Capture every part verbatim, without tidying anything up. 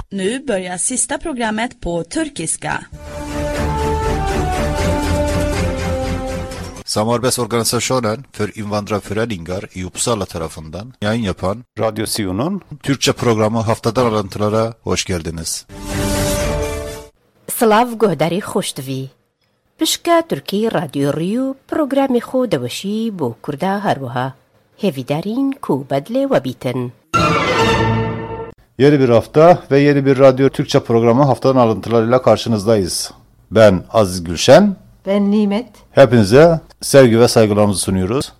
Nu börjar sista programmet på turkiska. Samarbetsorganisationen för invandrarföreningar i Uppsala tarafından yayın yapan Radyo Sion'un Türkçe programı Haftadan Alıntılara hoş geldiniz. Slav Gohdari Khoshtavi Pishka Türkiye Radyo Riyo programı خو دوشی بو کردا هروها هیویدارین کو بدله و بیتن. Yeni bir hafta ve yeni bir Radyo Türkçe programı Haftadan Alıntılarıyla karşınızdayız. Ben Aziz Gülşen. Ben Nimet. Hepinize sevgi ve saygılarımızı sunuyoruz.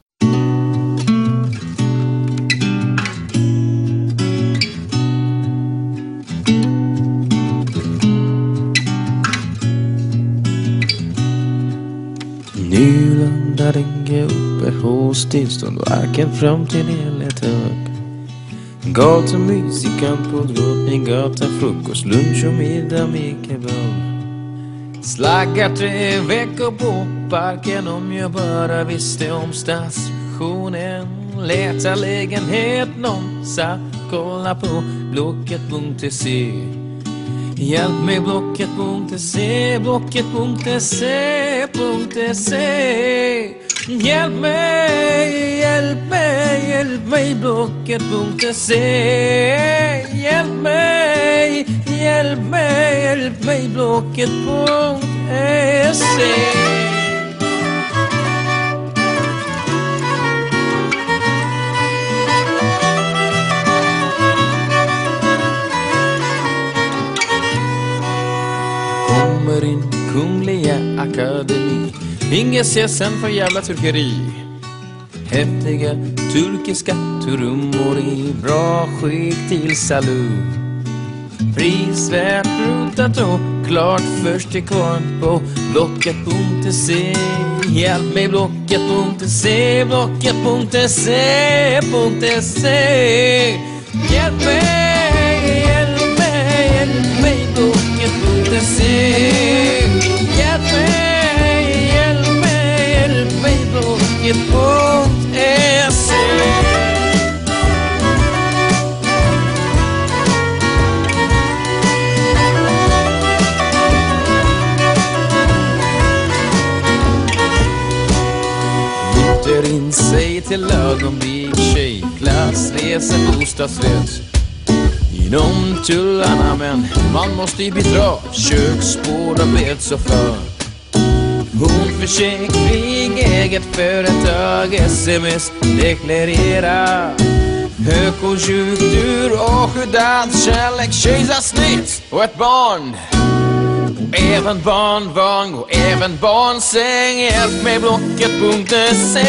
Nylandar inge uppe hos tillstånd varken framtid eller tag. Gatumusikan på Drottninggatan, frukost, lunch och middag med kebab. Slaggar tre veckor på parken om jag bara visste om stationen. Letar lägenhet någonstans, kolla på blocket.se. Hjälp mig blocket.se, blocket.se.se. Hjälp mig, hjälp mig, hjälp mig blocket.se. Hjälp mig, hjälp mig, hjälp mig blocket.se. Kommer in Kungliga Akademi. Inget sen för jävla turkeri. Häftiga turkiska trummor i bra skick till salut. Prisvärt rutat och klart först till kvarn på blocket.se. Hjälp mig blocket.se, blocket.se.se. Hjälp mig, hjälp mig, hjälp mig blocket.se. Hjälp mig. Blocket.se. Lyfter in sig till ögonblick, tjej, klassresa, bostadsrätt. Inom tullarna, men man måste ju bedra köksbord och bäddsoffa. Hon försäkring, eget företag, sms, deklarera. Högkonjunktur och skyddad kärlek, kejsarsnitt och ett barn. Och även barnvagn och även barnsäng. Hjälp mig blocket.se.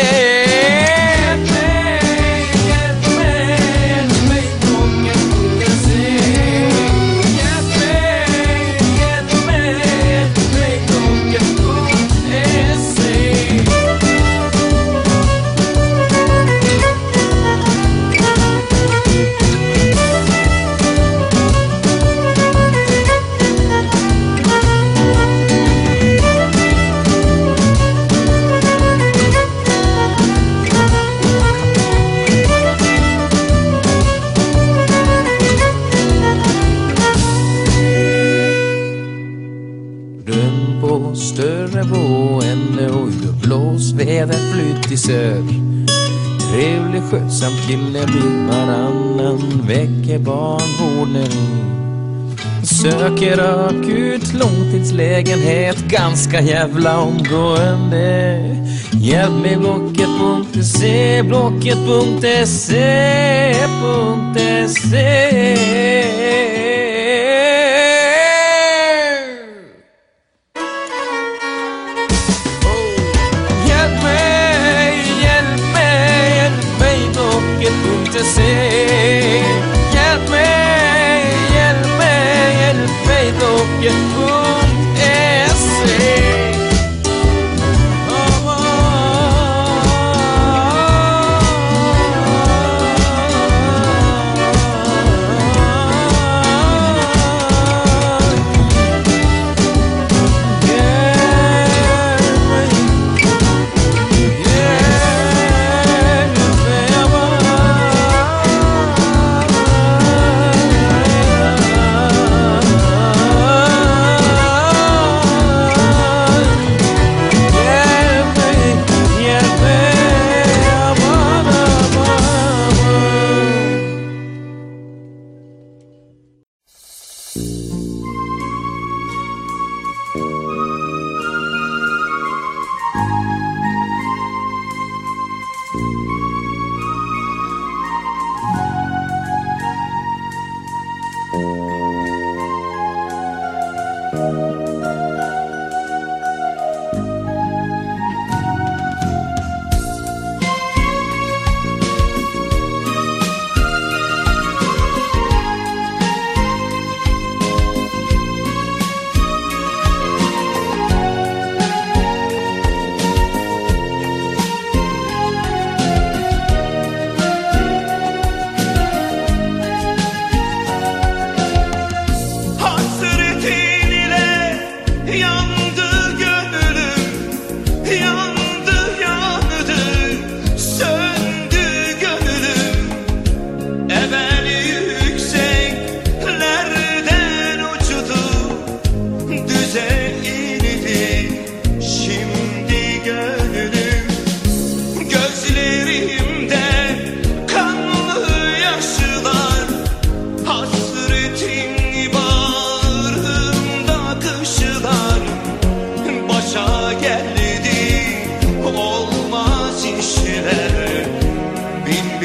Större boende och blåsväder flytt i söder. Trevlig skötsam kille blir varannan vecka barnvårdare. Söker akut långtidslägenhet ganska jävla omgående. Hjälp mig blocket.se, blocket.se.se. Hjälp mig, hjälp mig, hjälp mig blocket.se.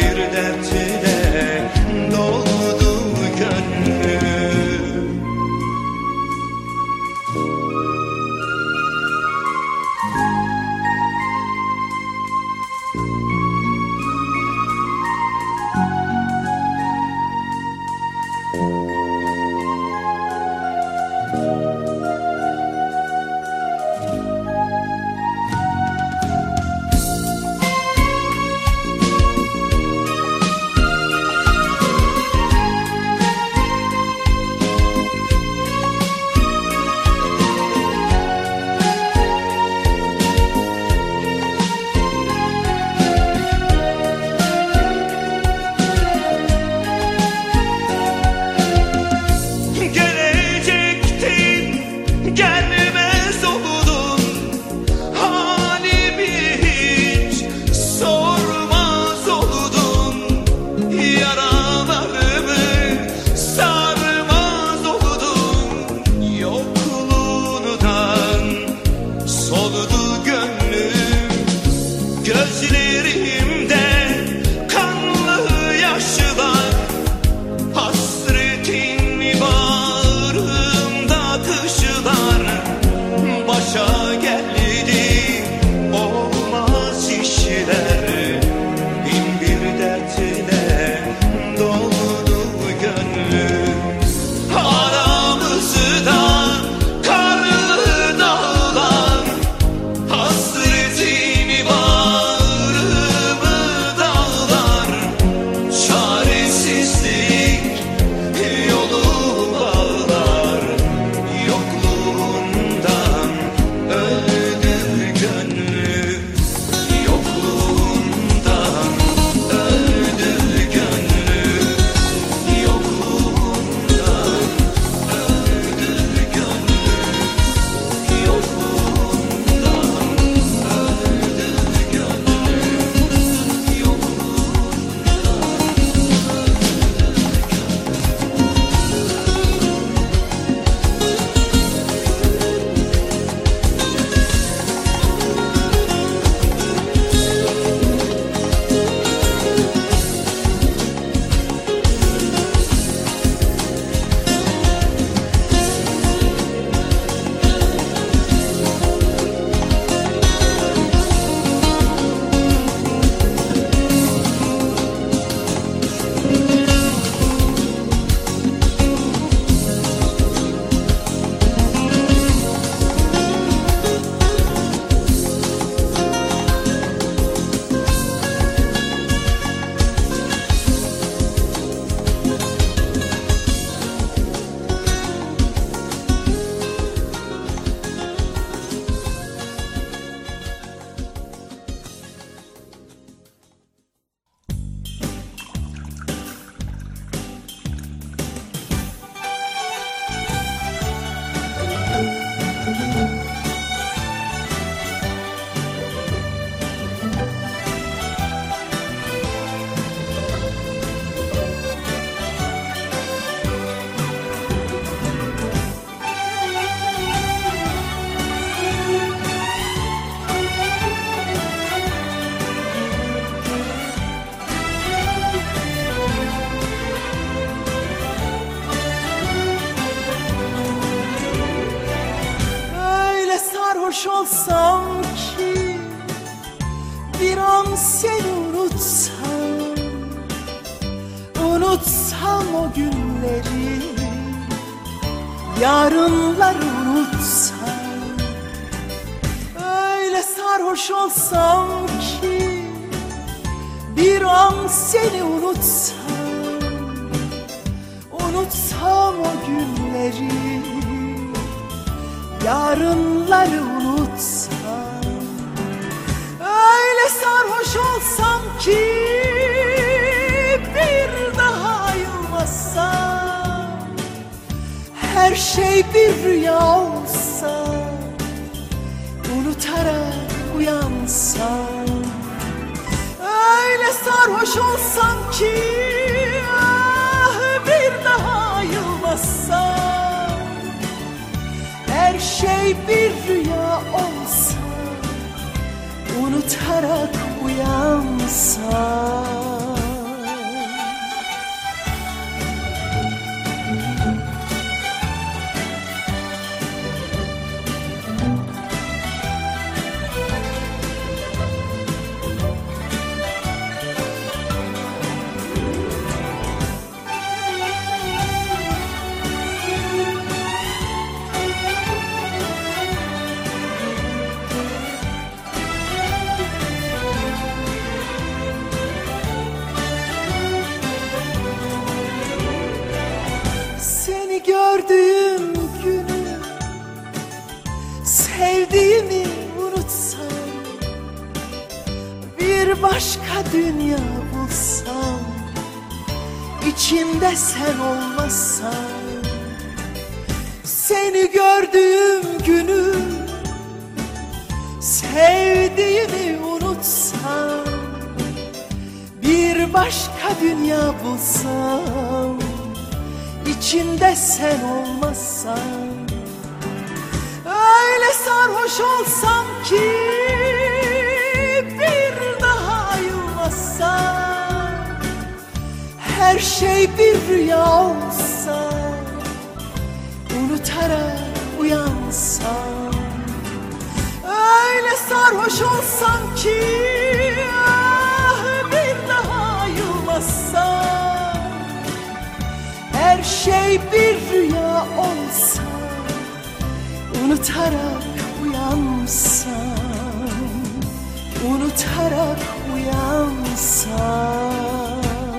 bir dert ile doldu gönlüm. sarhoş olsam ki bir an seni unutsam, unutsam o günleri, yarınları unutsam. Öyle sarhoş olsam ki bir an seni unutsam, unutsam o günleri, yarınları unutsam. Öyle sarhoş olsam ki bir daha ayılmasam, her şey bir rüya olsa, unutarak uyansam. Öyle sarhoş olsam ki ah, bir daha ayılmasam, her şey bir rüya olsa, unutarak uyansam. başka dünya bulsam, İçimde sen olmazsan, seni gördüğüm günü sevdiğimi unutsam, bir başka dünya bulsam, İçimde sen olmazsan, öyle sarhoş olsam ki bir daha ayılmazsam, her şey bir rüya olsa, unutarak uyansam, öyle sarhoş olsam ki ah, bir daha ayılmazsam, her şey bir rüya olsa, unutarak uyansam, unutarak uyansam.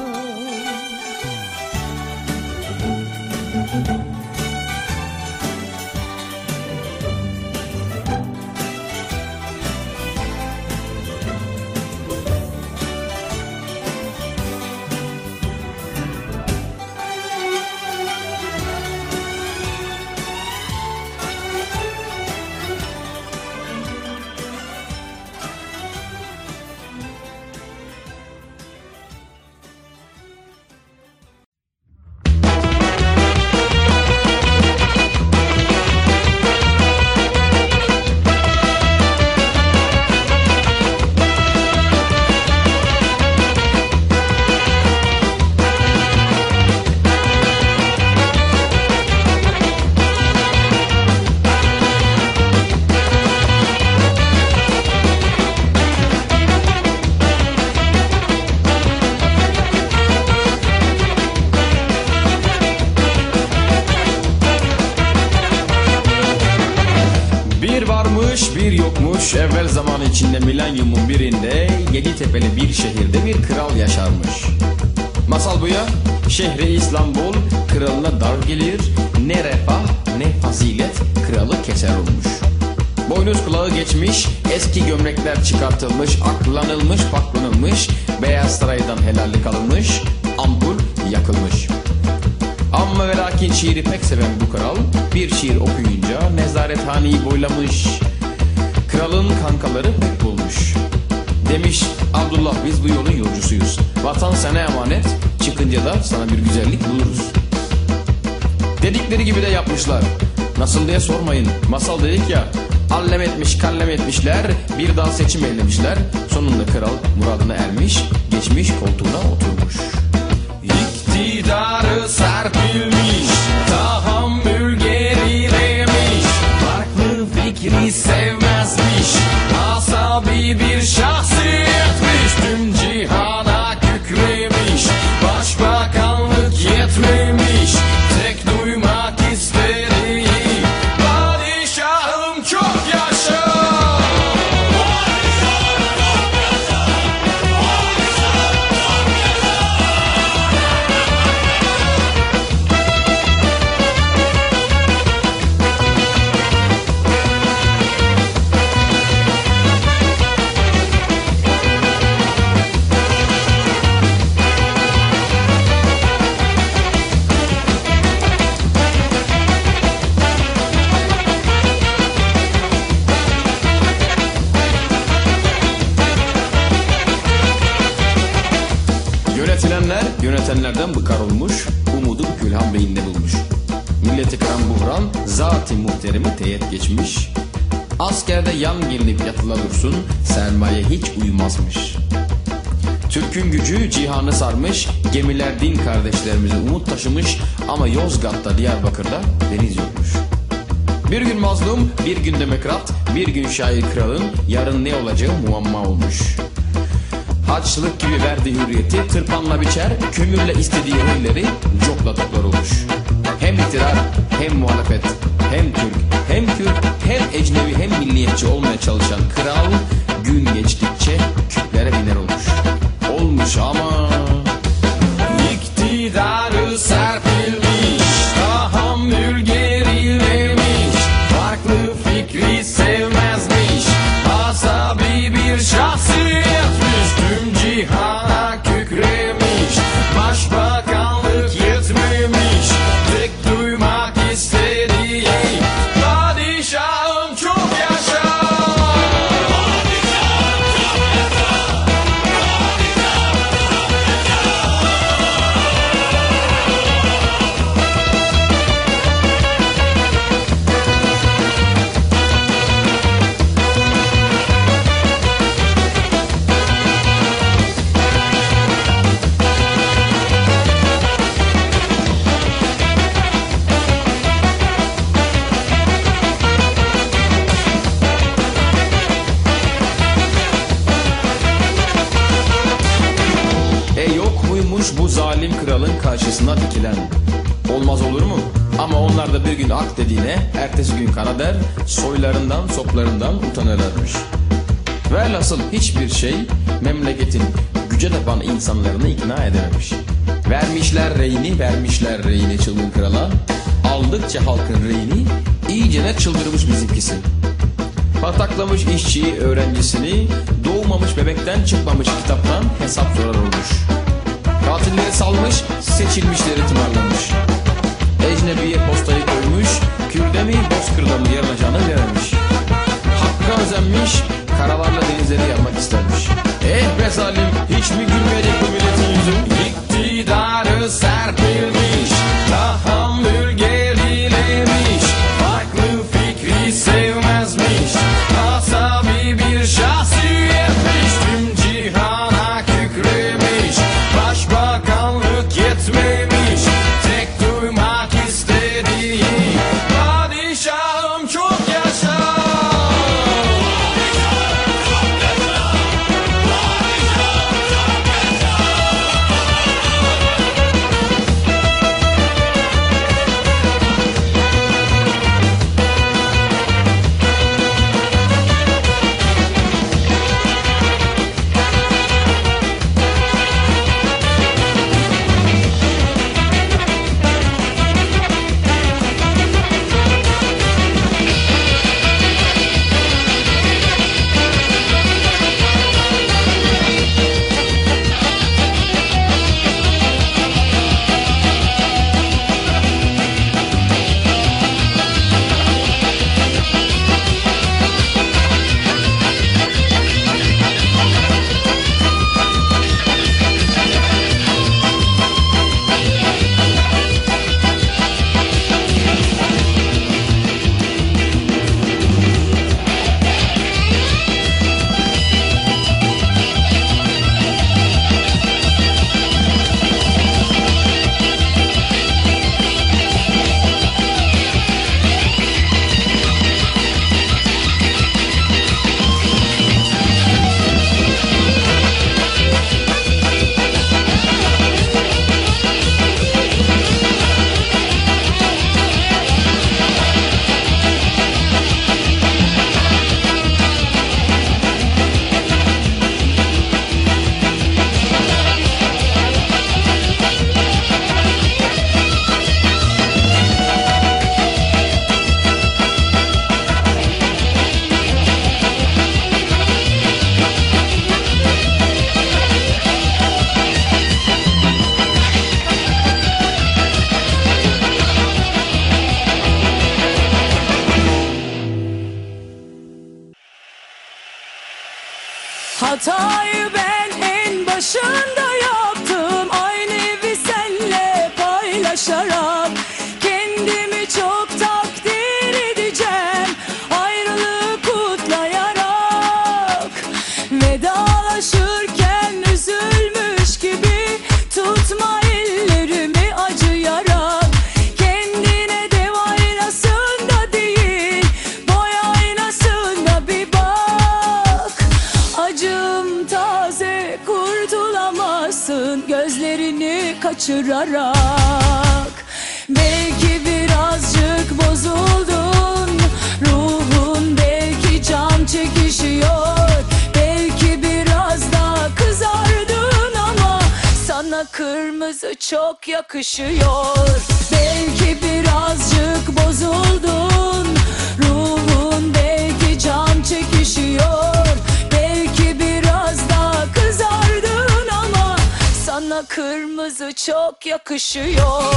Bir yokmuş evvel zaman içinde milenyumun birinde Yeditepe'li bir şehirde bir kral yaşarmış. Masal bu ya, şehri İstanbul kralına dar gelir, ne refah ne fazilet kralı keser olmuş. Boynuz kulağı geçmiş, eski gömlekler çıkartılmış, aklanılmış paklanılmış, Beyaz Saray'dan helallik alınmış, ampul yakılmış. Amma ve lakin şiiri pek seven bu kral bir şiir okuyunca nezarethaneyi boylamış. Kralın kankaları pek bulmuş. Demiş Abdullah biz bu yolun yolcusuyuz. Vatan sana emanet, çıkınca da sana bir güzellik buluruz. Dedikleri gibi de yapmışlar. Nasıl diye sormayın, masal dedik ya. Allem etmiş kallem etmişler, bir daha seçim eylemişler. Sonunda kral muradına ermiş, geçmiş koltuğuna oturmuş. İktidarı serpilmiş, tahammül gerilemiş, farklı fikri sevmezmiş, asabi bir şahsiyetmiş, tüm cihana kükremiş, başbakanlık yetmemiş, tek duymak isterim, padişahım çok yaşa. Yönetilenler yönetenlerden bıkar olmuş, umudu Gülhan Bey'inde bulmuş. Milleti kıran buhran, zat-ı muhteremi teğet geçmiş. Askerde yan gelinip yatıla dursun, sermaye hiç uyumazmış. Türk'ün gücü cihanı sarmış, gemiler din kardeşlerimize umut taşımış, ama Yozgat'ta Diyarbakır'da deniz yokmuş. Bir gün mazlum, bir gün demokrat, bir gün şair kralın, yarın ne olacağı muamma olmuş. Haçlık gibi verdi hürriyeti, tırpanla biçer, kömürle istediği huyları cokla toplar olmuş. Hem iktidar, hem muhalefet, hem Türk, hem Kürt, hem ecnebi, hem milliyetçi olmaya çalışan kral, gün geçtikçe küplere biner olmuş. Olmuş ama iktidarı serpilmiş, tahammül gerilemiş, farklı fikri sevmezmiş, asabi bir şahsiyetmiş, tüm E yok muymuş bu zalim kralın karşısına dikilen? Olmaz olur mu? Ama onlar da bir gün ak dediğine ertesi gün kara der, soylarından soplarından utanırlarmış. Velhasıl hiçbir şey memleketin güce tapan insanlarını ikna edememiş. Vermişler reyini, vermişler reyini çılgın krala. Aldıkça halkın reyini, iyicene çıldırmış bizimkisi. Pataklamış işçiyi, öğrencisini, doğmamış bebekten çıkmamış kitaptan hesap sorar olmuş. Katilleri salmış, seçilmişleri tımarlamış. Ecnebiye postayı koymuş, Kürde mi Bozkır'da mı yarınacağını veremiş. Hakka özenmiş, karalarla denizleri yarmak istermiş. Eh be zalim, hiç mi gülmeyecek bu milletin yüzü? İktidarı serpilmiş, tahammül gerilemiş, farklı fikri sevmezmiş, asabi bir şahsiyetmiş, tüm cihana kükremiş, başbakanlık yetmemiş, tek duymak istediği padişahım çok yaşa. Hatayı ben en başında yaptım, aynı evi senle paylaşarak. Kendimi çok takdir edeceğim, ayrılığı kutlayarak. Vedalaşırken üzülmüş gibi tutma ellerimi acıyarak. Kendine dev aynasında değil, boy aynasında bir bak. Acım taze, kurtulamazsın gözlerini kaçırarak. Belki birazcık bozuldun, ruhun belki can çekişiyor. Belki biraz daha kızardın ama sana kırmızı çok yakışıyor. Belki birazcık bozuldun, ruhun belki can çekişiyor. Belki biraz daha kızardın ama sana kırmızı çok yakışıyor.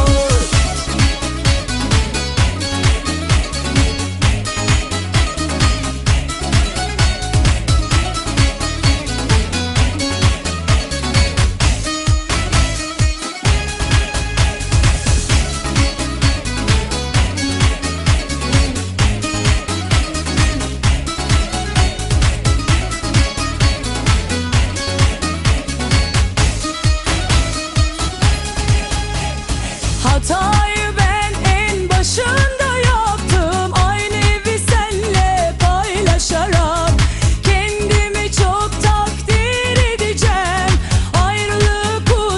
Hatayı ben en başında yaptım, aynı evi senle paylaşarak. Kendimi çok takdir edeceğim, ayrılığı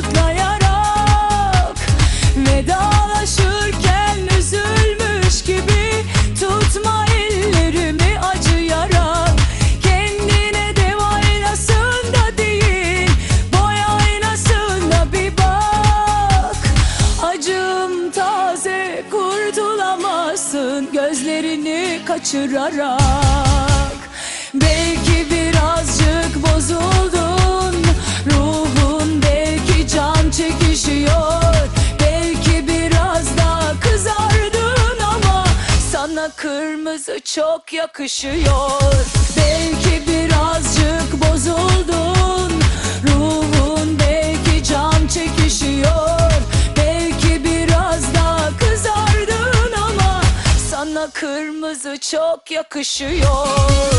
kaçırarak. Belki birazcık bozuldun, ruhun belki can çekişiyor. Belki biraz daha kızardın ama sana kırmızı çok yakışıyor. Belki birazcık bozuldun, ruhun belki can çekişiyor. Belki biraz daha kızardın ama sana kırmızı çok yakışıyor.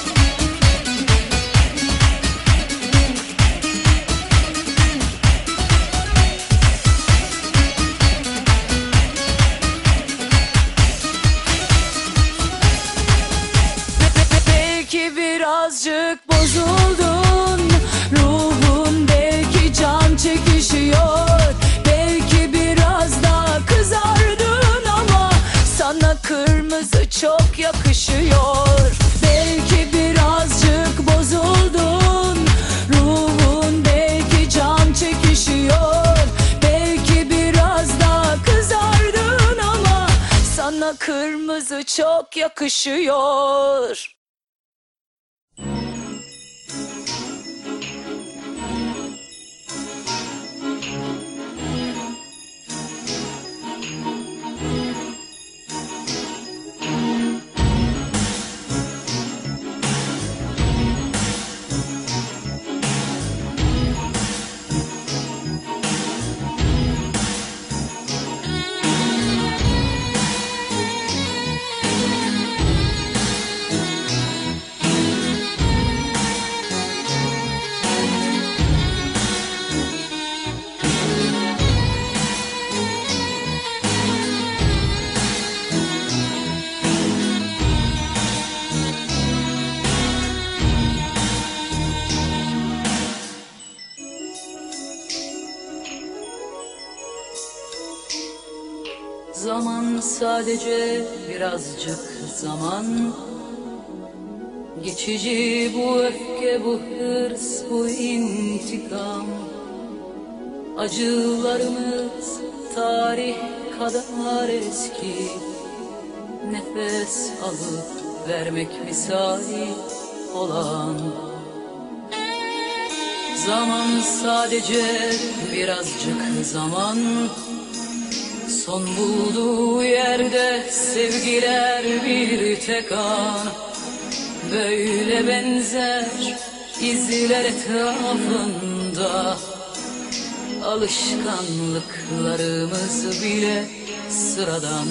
Belki birazcık bozuldun, ruhun belki can çekişiyor. Belki biraz daha kızardın ama sana kırmızı çok yakışıyor. Belki birazcık bozuldun, ruhun belki can çekişiyor. Belki biraz daha kızardın ama sana kırmızı çok yakışıyor. Zaman sadece birazcık zaman, geçici bu öfke, bu hırs, bu intikam. Acılarımız tarih kadar eski, nefes alıp vermek misali olan. Zaman sadece birazcık zaman, son bulduğu yerde sevgiler bir tek an. Böyle benzer izler etrafında, alışkanlıklarımız bile sıradan.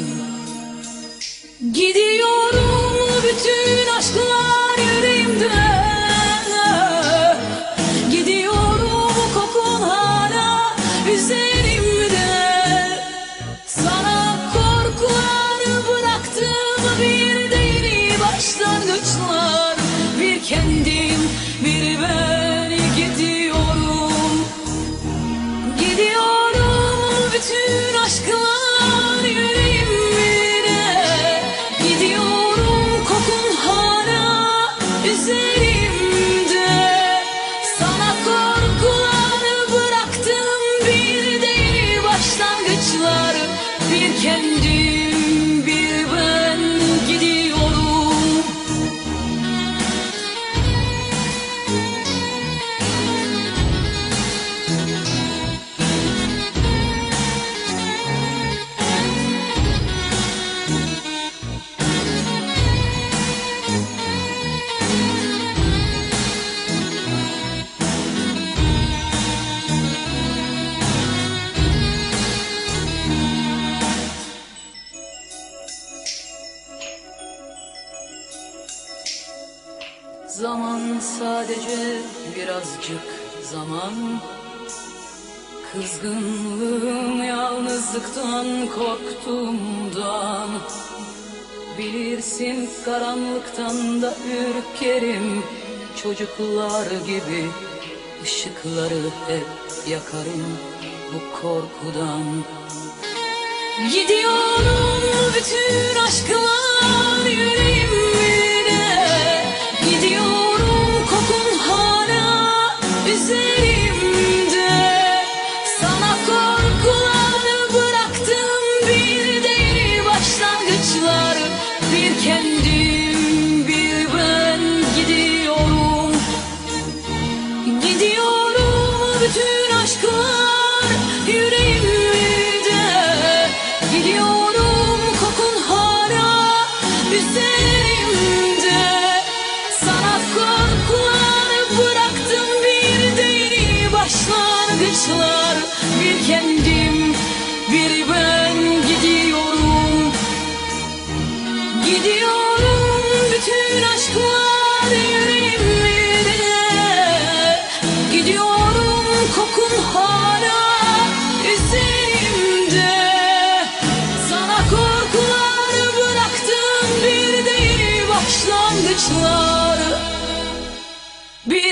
Gidiyorum bütün aşklar yüreğimden, gidiyorum kokun hala üzerimde. Sana korkular bıraktım, bir de yeni başlangıçlar. Bir kendim, bir ben gidiyorum. Gidiyorum bütün aşklar yüreğimde, gidiyorum kokun hala üzerimde. Sana korkular bıraktım, bir de yeni başlangıçlar. Bir kendim, bir ben gidiyorum. Zaman sadece birazcık zaman, kızgınlığım yalnızlıktan korktuğumdan. Bilirsin karanlıktan da ürkerim, çocuklar gibi ışıkları hep yakarım bu korkudan. Gidiyorum bütün aşklar yüreğimde, gidiyorum kokun hala üzerimde. Sana korkular bıraktım, bir de yeni başlangıçlar. Bir kendi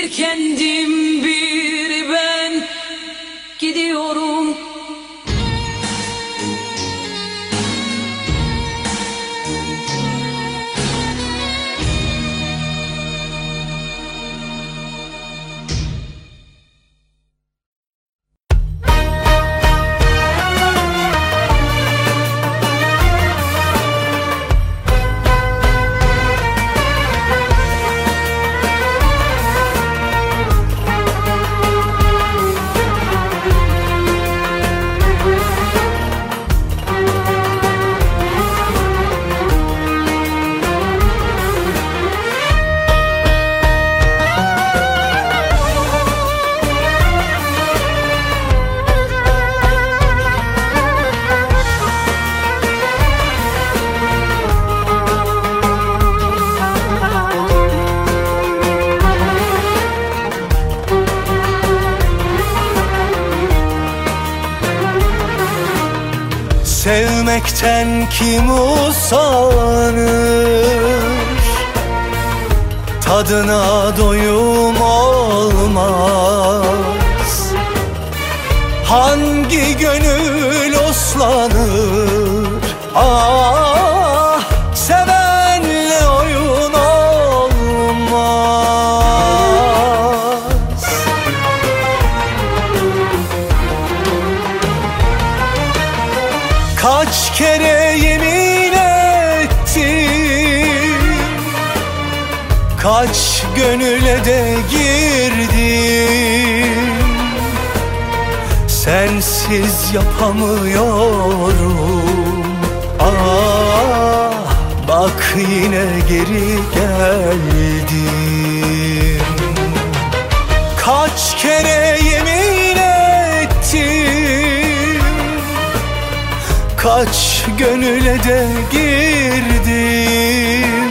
Bir kendim bir ben gidiyorum. Sevmekten kim usanır? Tadına doyum olmaz. Hangi gönül oslanır? Ah, sevenle oyun olmaz. Kaç kere yemin ettim, kaç gönüle de girdim. Sensiz yapamıyorum. Ah, bak yine geri geldim. Kaç kere yemin ettim, kaç gönüle de girdim.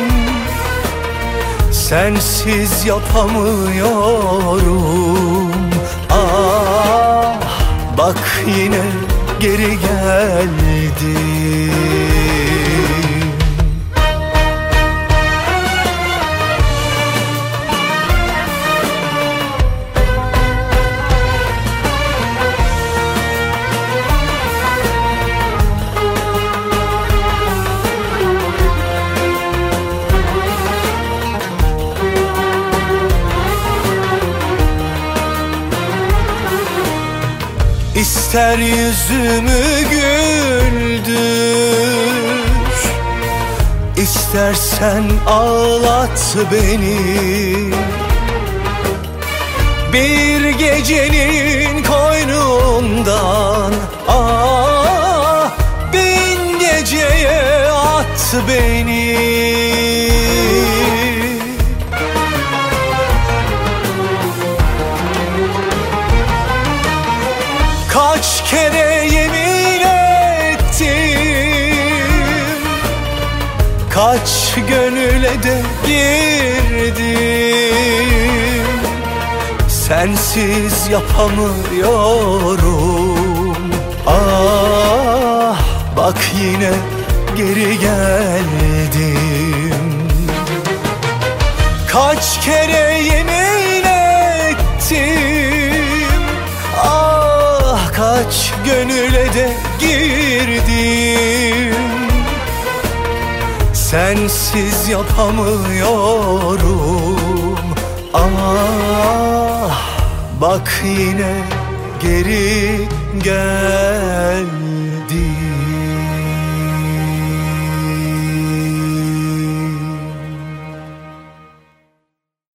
Sensiz yapamıyorum. Ah, bak yine geri geldim. İster yüzümü güldür, İstersen ağlat beni. Bir gecenin koynundan ah, bin geceye at beni. Kaç kere yemin ettim, kaç gönüle de girdim. Sensiz yapamıyorum. Ah, bak yine geri geldim. Kaç kere yemin ettim, ah, kaç gönüle de girdim. Sensiz yapamıyorum. Ah, bak yine geri gel.